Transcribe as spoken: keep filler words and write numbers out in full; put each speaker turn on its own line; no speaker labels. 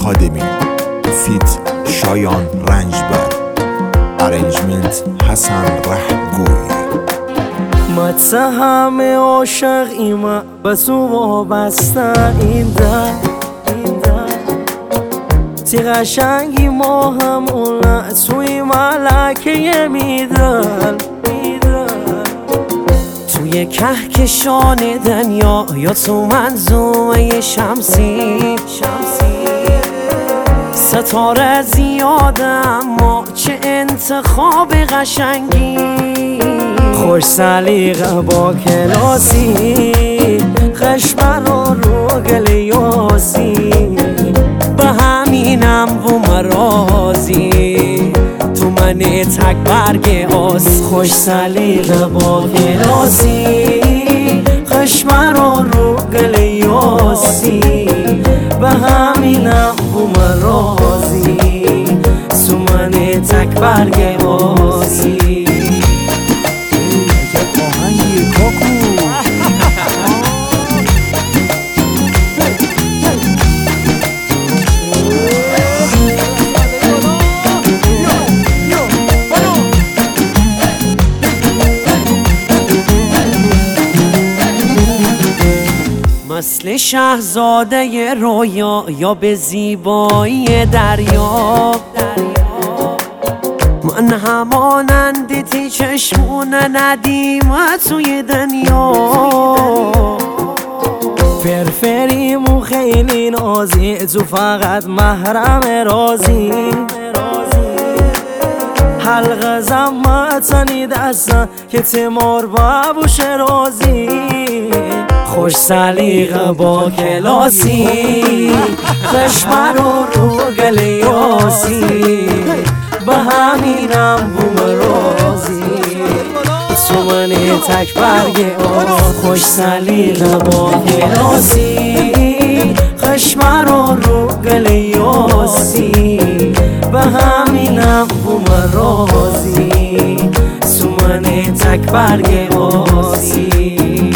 خادمی فیت شایان رنجبر، ارنجمنت حسن رهگوی.
متهم عاشق ایمه بس او وابسته این در تی قشنگی ما همونه توی ملکه میدل توی کهکشان دنیا یا تو منظومه شمسی ستاره زیاده اما چه انتخاب قشنگی، خوش سلیقه با کلاسی، خشمن و رو گلیاسی، به همینم و مرازی تو من تک برگ آس. خوش سلیقه با کلاسی، خشمن و رو گلیاسی، به همینم و مرازی تو من تک برگ آسی. مثل شهزاده رویا یا به زیبایی دریا، من همانند تی چشمون ندیم توی دنیا، فرفریم و خیلی نازی تو فقط محرم رازی، حلقه زمتنی دستن که تیمار بابوش رازی، خوش سلیقه با کلاسی، خشمن و رو گلیاسی، به همینم بوم رازی تو من تک برگ آس. خوش سلیقه با کلاسی، خشمن و رو گلیاسی، به همینم بوم رازی تو من تک برگ آسی.